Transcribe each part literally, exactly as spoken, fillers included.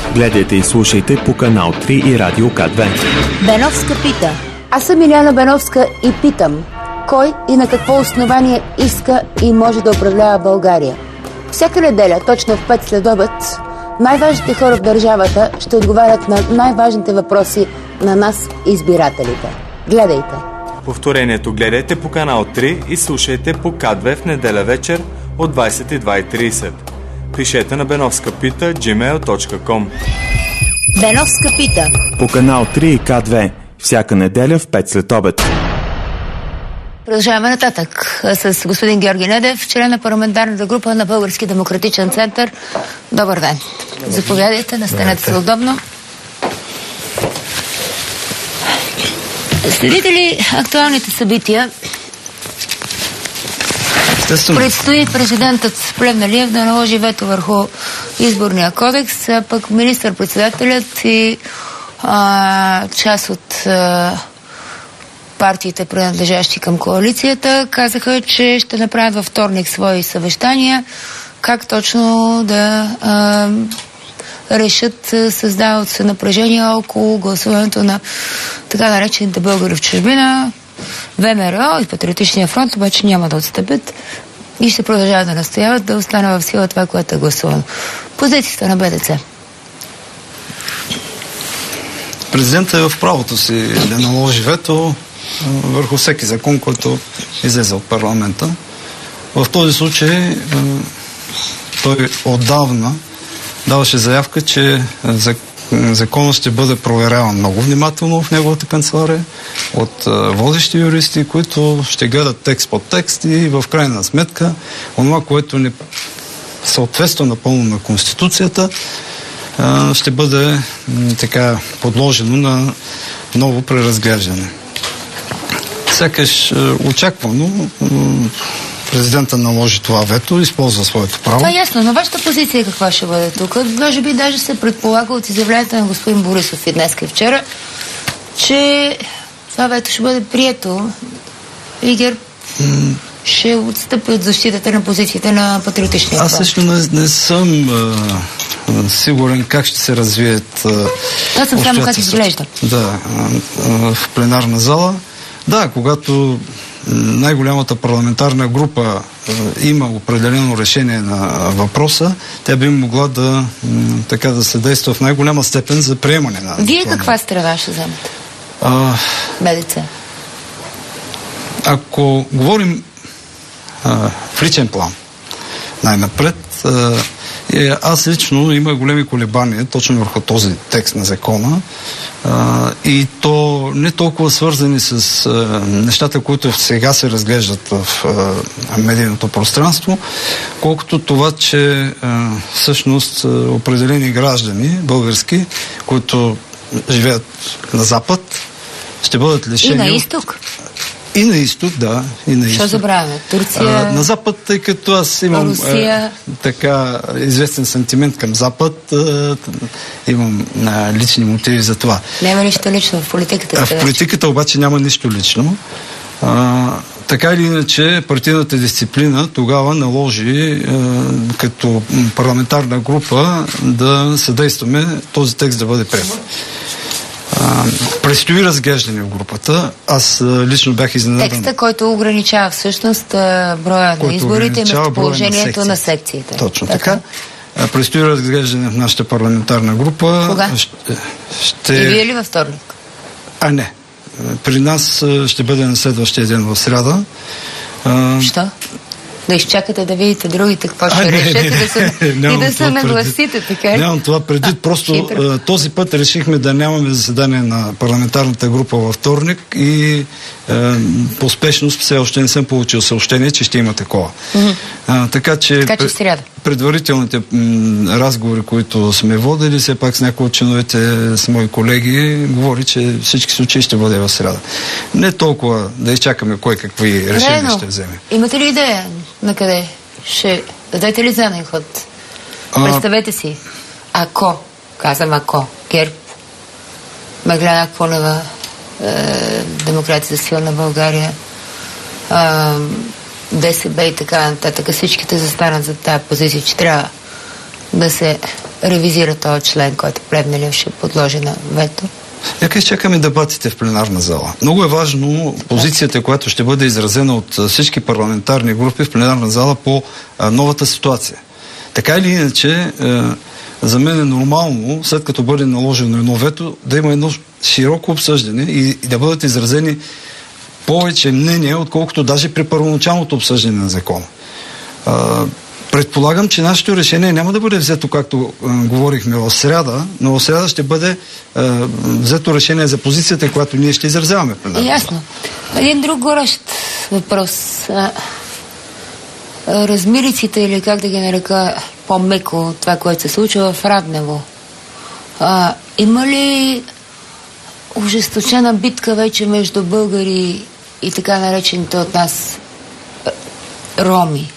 Гледайте и слушайте по канал три и Радио К две. Беновска пита. Аз съм Илияна Беновска и питам: кой и на какво основание иска и може да управлява България? Всяка неделя, точно в пет следобед, най-важните хора в държавата ще отговарят на най-важните въпроси на нас, избирателите. Гледайте! Повторението гледайте по канал три и слушайте по К две в неделя вечер от двадесет и две и тридесет. Пишете на беновска пита джи мейл точка ком. Беновска пита. По канал три и К две. Всяка неделя в пет след обед. Продължаваме нататък с господин Георги Недев, член на парламентарната група на Български демократичен център. Добър ден. Добър. Заповядайте, настанете се удобно. Следите ли актуалните събития? Естествено. Предстои президентът Плевнелиев да наложи вето върху изборния кодекс, а пък министър-председателят и а, част от а, партиите, принадлежащи към коалицията, казаха, че ще направят във вторник свои съвещания, как точно да а, решат създават се напрежение около гласуването на така наречените българи в чужбина. ВМРО и Патриотичния фронт обаче няма да отстъпят и ще продължават да настояват да остане в сила това, което е гласувано. Позицията на БДЦ. Президентът е в правото си да наложи вето върху всеки закон, който излезе от парламента. В този случай той отдавна даваше заявка, че законът ще бъде проверяван много внимателно в неговата канцелария от водещи юристи, които ще гледат текст по текст и в крайна сметка онова, което не съответства напълно на Конституцията, ще бъде така подложено на ново преразглеждане. Сякаш очаквано президента наложи това вето, използва своето право. Това е ясно, но вашата позиция каква ще бъде тук? Може би даже се предполага от изявлението на господин Борисов и днес и вчера, че това вето ще бъде прието и ГЕРБ м- ще отстъпи от защитата на позициите на Патриотичния фронт. Аз също не, не съм а, сигурен как ще се развият Това съм само как изглежда. Да, а, в пленарна зала. Да, когато най-голямата парламентарна група е, има определено решение на въпроса, тя би могла да м, така да се действа в най-голяма степен за приемане на... Вие каква страна ще вземете? БДЦ. Ако говорим а, в личен план, най-напред, а, е, аз лично има големи колебания точно върху този текст на закона, а, и то не толкова свързани с а, нещата, които сега се разглеждат в а, медийното пространство, колкото това, че а, всъщност а, определени граждани български, които живеят на Запад, ще бъдат лишени... И на изток? И на изток, да. И на изток. Що забравяме? Турция... А, на Запад, тъй като аз имам Русия... а, така известен сантимент към Запад, а, имам а, лични мотиви за това. Няма нищо лично в политиката. А, в политиката обаче няма нищо лично. А, така или иначе, партийната дисциплина тогава наложи а, като парламентарна група да съдействаме този текст да бъде приет. Uh, предстои разглеждане в групата. Аз uh, лично бях изненадан. Текста, който ограничава всъщност броя на изборите и местоположението на, на секциите. Точно така. така. Предстои разглеждане в нашата парламентарна група. Кога? Ще, ще... И вие ли във вторник? А, не. При нас ще бъде на следващия ден в сряда. Uh, Що? Да изчакате да видите другите какво ще решат и да се, и да се нагласите, така ли? Нямам това предвид. Да, просто хитро. Този път решихме да нямаме заседание на парламентарната група във вторник и е, по спешност все още не съм получил съобщение, че ще има такова. Mm-hmm. А, така че, така, че в сряда. Предварителните м, разговори, които сме водили, все пак с някои от членовете с мои колеги, говори, че всички случаи ще бъде в сряда. Не толкова да изчакаме кой какви решения Рено, ще вземе. Имате ли идея на къде? Ще дадете ли заден ход? А... Представете си, ако, казвам ако, ГЕРБ, Меглена Кунева, е, Демокрация за силна България, е, ДСБ и така нататък, всичките застанат за тази позиция, че трябва да се ревизира този член, който Плевнелиев ще подложи на вето? Нека изчакаме дебатите в пленарна зала. Много е важно позицията, която ще бъде изразена от всички парламентарни групи в пленарна зала по а, новата ситуация. Така или иначе, а, за мен е нормално, след като бъде наложено едно вето, да има едно широко обсъждане и, и да бъдат изразени повече мнения, отколкото даже при първоначалното обсъждане на закона. А, предполагам, че нашето решение няма да бъде взето, както а, говорихме в сряда, но в сряда ще бъде а, взето решение за позицията, която ние ще изразяваме. Ясно. Един друг горещ въпрос. А, размириците, или как да ги нарека по-меко, това, което се случва в Раднево. А, има ли ожесточена битка вече между българи и така наречените от нас роми?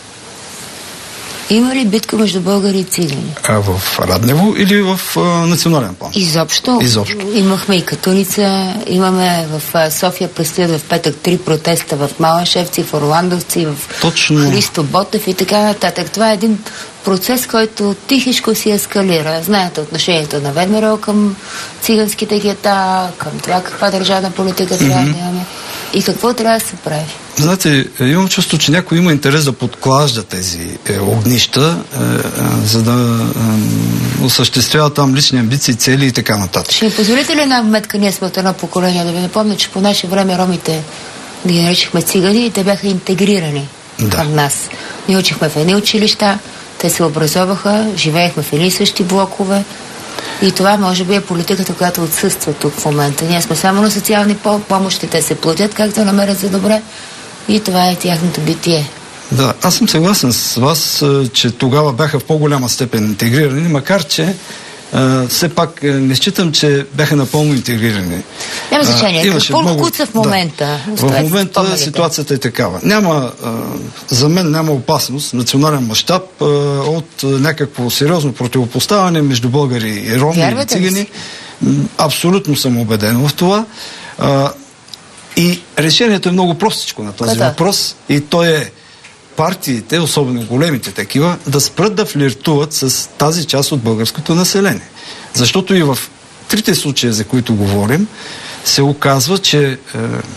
Има ли битка между българи и цигани? А в Раднево или в а, национален план? Изобщо. Изобщо. Имахме и Катуница, имаме в а, София предстоят в петък три протеста в Малашевци, в Орландовци, в Точно. Христо Ботев и така нататък. Това е един процес, който тихичко си ескалира. Знаете отношението на ВМРО към циганските гета, към това каква държавна политика mm-hmm. трябва да имаме и какво трябва да се прави. Знаете, имам чувство, че някой има интерес да подклажда тези е, огнища, е, е, за да е, осъществява там лични амбиции, цели и така нататък. Ще ми позволите ли една вметка, ние сме от едно поколение, да ви напомня, че по наше време ромите, да ги наричахме цигани, и те бяха интегрирани да. към нас. Ние учихме в едни училища, те се образоваха, живеехме в едни и същи блокове. И това може би е политиката, която отсъства тук в момента. Ние сме само на социални помощи, те се платят както намерят за добре и това е тяхното битие. Да, аз съм съгласен с вас, че тогава бяха в по-голяма степен интегрирани, макар че Uh, все пак не считам, че бяха напълно интегрирани. Няма значение. Uh, Какво много... куца в момента? Да. В момента спомалите. Ситуацията е такава. Няма, uh, за мен няма опасност, национален мащаб uh, от uh, някакво сериозно противопоставяне между българи и роми или цигани. Абсолютно съм убеден в това. Uh, и решението е много простичко на този да. въпрос и то е партиите, особено големите такива, да спрат да флиртуват с тази част от българското население. Защото и в трите случая, за които говорим, се оказва, че е,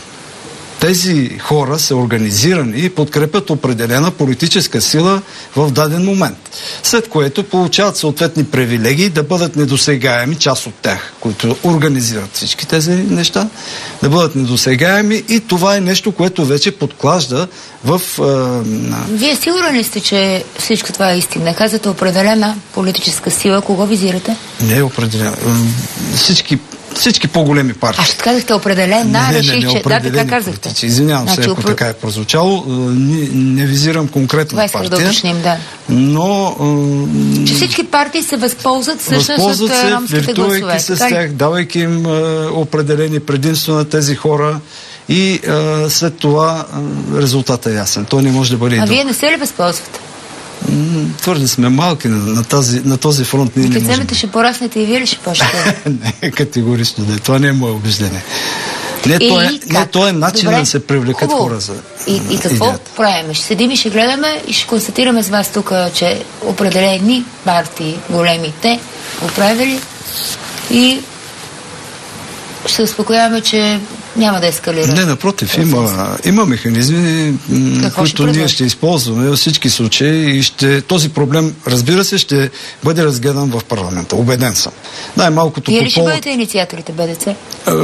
тези хора са организирани и подкрепят определена политическа сила в даден момент. След което получават съответни привилегии да бъдат недосегаеми, част от тях, които организират всички тези неща, да бъдат недосегаеми и това е нещо, което вече подклажда в... Е, Вие сигурен ли сте, че всичко това е истина? Казвате определена политическа сила. Кого визирате? Не е определена. Всички Всички по-големи партии. А ще казахте определена, не, реших, не, не, че... Да, така казахте. Политици. Извинявам значи, се, ако опр... така е прозвучало. Не, не визирам конкретна партия. Да уточним, да. Но... Че всички партии се възползват всъщност възползват от се, ромските гласове. с тях, давайки им а, определени предимства на тези хора и а, след това а, резултатът е ясен. Той не може да бъде и А друг. вие не се ли възползвате? Твърде сме малки на, на, тази, на този фронт. Ние не можем. Като ще пораснете и вие ли ще почнете? Не, категорично да. Това не е мое убеждение. Не, и, то е, не, то е начин Добре, да се привлекат хубаво. хора за И, и какво идеята. Правим? Ще седим и ще гледаме и ще констатираме с вас тук, че определени партии, големите, го правили и ще успокояваме, че няма да ескалира. Не, напротив, има, има механизми, какво които ще ние ще използваме във всички случаи и ще, този проблем, разбира се, ще бъде разгледан в парламента. Убеден съм. Най-малкото Вие ли ще повод... бъдете инициаторите БДЦ?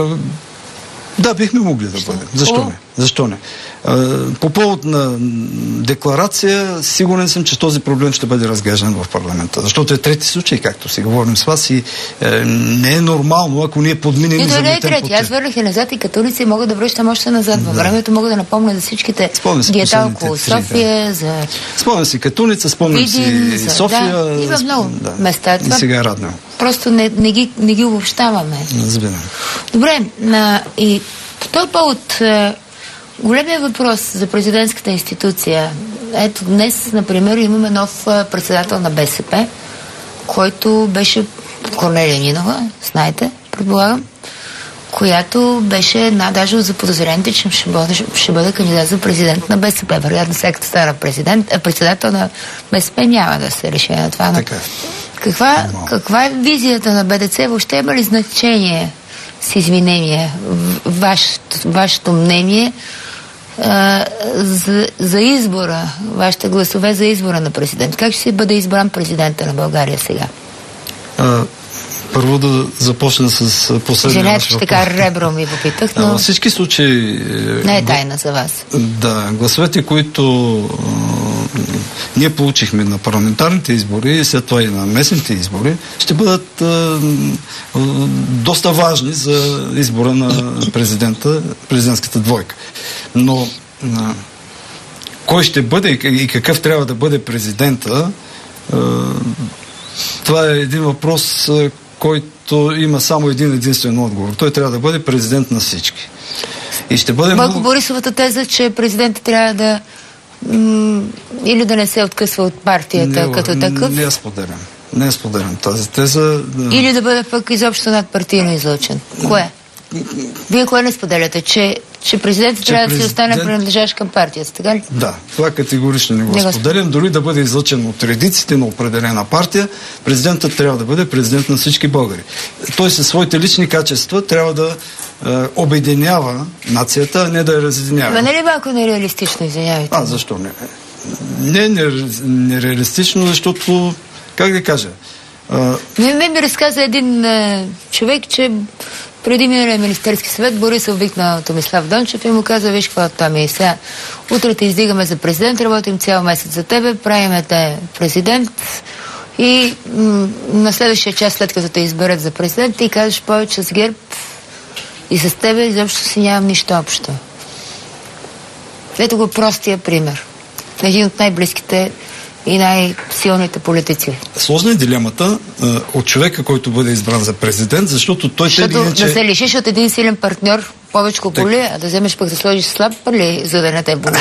Да, бихме могли да бъдем. Защо не? Защо не? По повод на декларация, сигурен съм, че този проблем ще бъде разглеждан в парламента. Защото е трети случай, както си говорим с вас и е, не е нормално, ако ние подминем и заметем... Не, да не е трети. Аз върнах и назад и католици мога да връщам още назад. Във да. времето мога да напомня за всичките гета около София, за... Спомням си Катуница, спомням си за... София. Да, има много да. места. Това... И сега Раднево. Просто не, не, ги, не ги обобщаваме. Разбирам. Добре, на, и по този повод големия въпрос за президентската институция. Ето днес, например, имаме нов председател на БСП, който беше Корнелия Нинова, знаете, предполагам, която беше една даже от заподозрените, че ще бъде, ще бъде кандидат за президент на БСП. Вероятно, всяка стара президент, председател на БСП няма да се реши на това. Но Каква, каква е визията на БДЦ? Въобще има ли значение, с извинение, вашето, вашето мнение а, за, за избора, вашите гласове за избора на президент? Как ще си бъде избран президента на България сега? А, първо да започна с последния Женете, ваш ще въпрос. така ребро ми попитах, но... Във всички случаи... Не е тайна за вас. Да, гласовете, които а, ние получихме на парламентарните избори и след това и на местните избори, ще бъдат а, а, доста важни за избора на президента, президентската двойка. Но а, кой ще бъде и какъв трябва да бъде президента, а, това е един въпрос, който има само един единствен отговор. Той трябва да бъде президент на всички. И ще бъде Бойко много... Борисовата теза, че президентът трябва да м- или да не се откъсва от партията не, като такъв. Не я споделям. Не я споделям тази теза. Да. Или да бъде пък изобщо надпартийно излъчен. Кое? Вие кое не споделяте? Че, че президентът че трябва президент... да си остане принадлежащ към партията, така ли? Да, това категорично не го не споделям. Дори да бъде излъчен от редиците на определена партия, президентът трябва да бъде президент на всички българи. Той със своите лични качества трябва да е, обединява нацията, а не да я разединява. Ма не ли малко нереалистично, извинявайте? А, защо не? Не е нереалистично, защото, как да кажа... Ми, ми, ми разказа един е, човек, че преди миналия Министерски съвет Борисов викна Томислав Дончев и му каза: виж какво това ми е сега. Утре те издигаме за президент, работим цял месец за тебе, правиме те президент и м- на следващия час, след като те изберат за президент, ти кажеш: повече с ГЕРБ и с тебе изобщо си нямам нищо общо. Ето го простия пример. Един от най-близките и най-силните политици. Сложна е дилемата а, от човека, който бъде избран за президент, защото той... Защото иначе... да се лишиш от един силен партньор повече боли, а да вземеш пък да сложиш слаб парли, за да не те боли.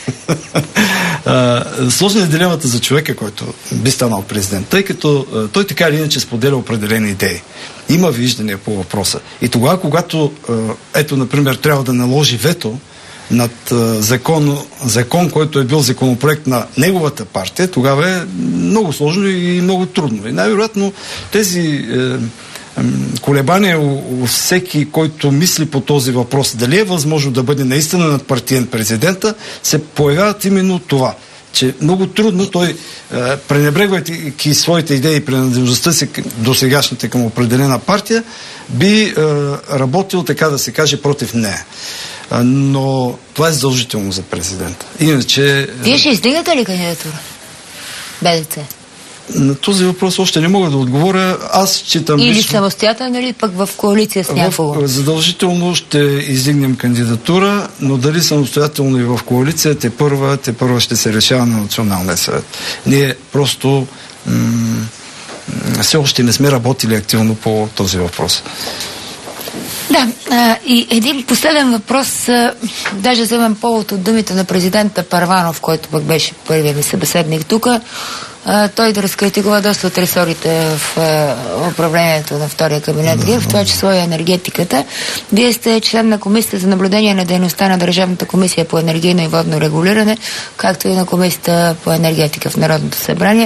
Сложна е дилемата за човека, който би станал президент, тъй като а, той така или иначе споделя определени идеи. Има виждания по въпроса. И тогава, когато а, ето, например, трябва да наложи вето над а, закон, закон, който е бил законопроект на неговата партия, тогава е много сложно и много трудно. И най-вероятно тези е, колебания у, у всеки, който мисли по този въпрос, дали е възможно да бъде наистина надпартиен президента, се появяват именно това, че много трудно той, е, пренебрегвайки своите идеи и принадлежността си до сегашните към определена партия, би е, работил, така да се каже, против нея. Но това е задължително за президента. Иначе... Вие ще издигате ли кандидатура? БДЦ? На този въпрос още не мога да отговоря. Аз считам... Или лично... самостоятелно, или пък в коалиция с някого? Задължително ще издигнем кандидатура, но дали самостоятелно и в коалиция, те първа, те първа ще се решава на Националния съвет. Ние просто м- все още не сме работили активно по този въпрос. Да, а, и един последен въпрос, а, даже вземам повод от думите на президента Първанов, който пък беше първият ми събеседник тук. А, той да разкритикува доста от ресорите в а, управлението на втория кабинет, да, в това число и енергетиката. Вие сте член на Комисията за наблюдение на дейността на Държавната комисия по енергийно и водно регулиране, както и на Комисията по енергетика в Народното събрание.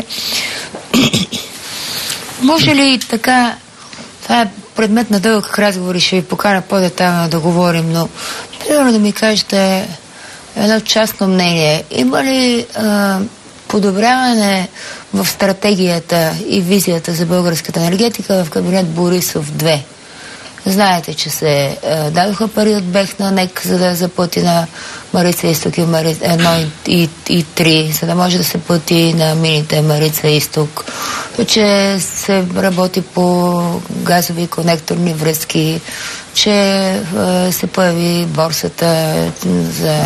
Може ли така... Това е предмет на дълъг разговор и ще ви покана по-детайлно да говорим, но примерно да ми кажете едно частно мнение. Има ли а, подобряване в стратегията и визията за българската енергетика в кабинет Борисов две? Знаете, че се а, дадоха пари от БЕХ на НЕК, за да заплати на Марица Изток и Марица едно и, и три, за да може да се плати на мините Марица Изток, че се работи по газови конекторни връзки, че а, се появи борсата за...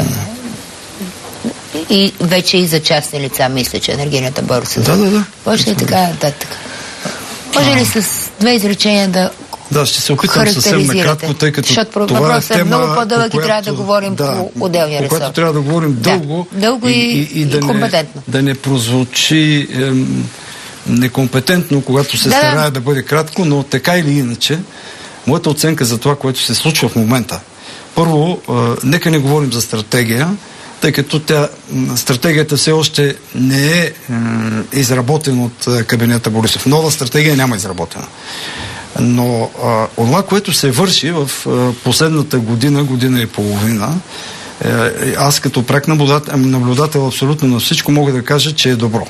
и вече и за частни лица, мисля, че енергийната борса. Да, да, да. Почне така нататък. Може ли с две изречения да Да, ще се опитам съвсем накратко, тъй като защото това въпросът е тема, е много по-дълъг и трябва да говорим да, по отделния ресор. По което трябва да говорим дълго, да, дълго и, и, и, да, и компетентно. Не, да не прозвучи ем, некомпетентно, когато се да. старае да бъде кратко, но така или иначе, моята оценка за това, което се случва в момента. Първо, е, нека не говорим за стратегия, тъй като тя, стратегията все още не е, е изработена от кабинета Борисов. Нова стратегия няма изработена. Но а, това, което се върши в а, последната година, година и половина, е, аз като пряк наблюдател, наблюдател абсолютно на всичко мога да кажа, че е добро.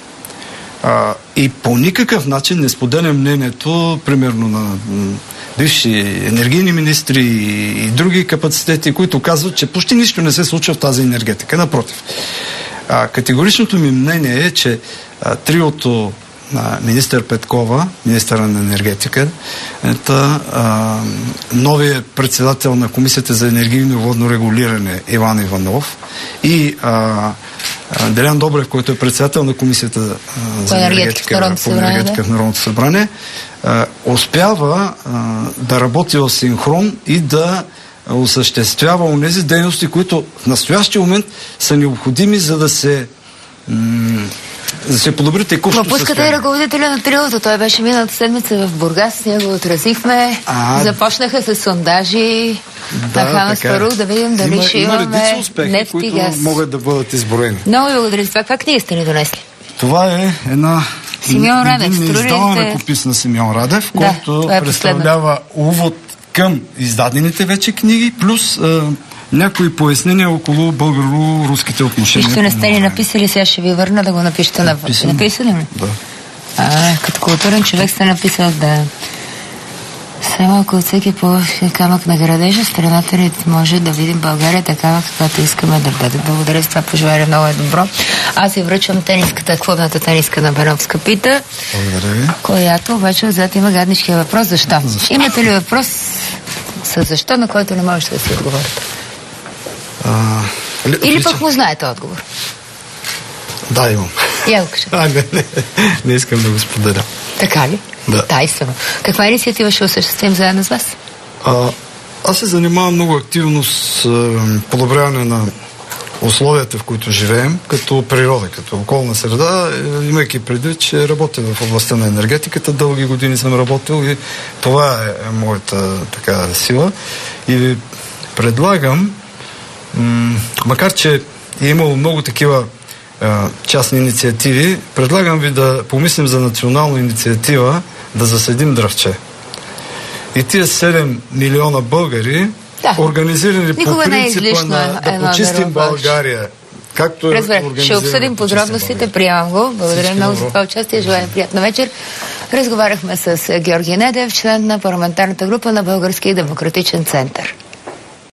А, и по никакъв начин не споделям мнението, примерно на бивши енергийни министри и, и други капацитети, които казват, че почти нищо не се случва в тази енергетика. Напротив. А, категоричното ми мнение е, че а, триото на министър Петкова, министъра на енергетика, ета, а, новият председател на Комисията за енергийно и водно регулиране Иван Иванов и а, Делян Добрев, който е председател на Комисията а, за енергетика, по енергетика в Народното събрание, а, успява а, да работи в синхрон и да осъществява онези дейности, които в настоящия момент са необходими, за да се м- да се подобри текущото състояние. Пускате и ръководителя на триото. Той беше миналата седмица в Бургас, с него отразихме. А, започнаха с сондажи да, на Хан Аспарух, да видим дали има, ще имаме редица успехи, нефт и газ, които могат да бъдат изброени. Много ви благодаря за това. Каква книга сте ни донесли? Това е една Симеон Радев. издаван ръкопис на Симеон Радев, да, който е представлява увод към издадените вече книги, плюс а, някои пояснения около българо-руските отношения. Нищо не сте ни написали, сега ще ви върна да го напишете на... Написали ли? Да. А, като културен човек сте написал да... Само ако от всеки по-лъв камък на градежа, страната ни може да видим България такава, каквато искаме да бъде. Благодаря за това пожелание, много е добро. Аз ви връчвам тениската, клубната тениска на Беновска пита. Благодаря ви. Която обаче отзад има гаднишкия въпрос. Защо? Защо? Имате ли въпрос с защо, на който не можете да си отговорите? А, ли, Или лича... пък му знаете отговор? Да, имам. Я го кажа. А, не, не, не искам да го споделя. Така ли? Да. Тайствено. Каква инициатива ще осъществим заедно с вас? А, аз се занимавам много активно с а, подобряване на условията, в които живеем, като природа, като околна среда, имайки предвид, че работя в областта на енергетиката, дълги години съм работил и това е моята така сила. И ви предлагам, м- макар че е имало много такива а, частни инициативи, предлагам ви да помислим за национална инициатива да засадим дръвче. И тия седем милиона българи, да, организирани по принципа на да почистим България. Както Разбере, ще обсъдим подробностите, приемам го. Благодаря много за това участие. Желая приятна вечер. Разговаряхме с Георги Недев, член на парламентарната група на Българския демократичен център.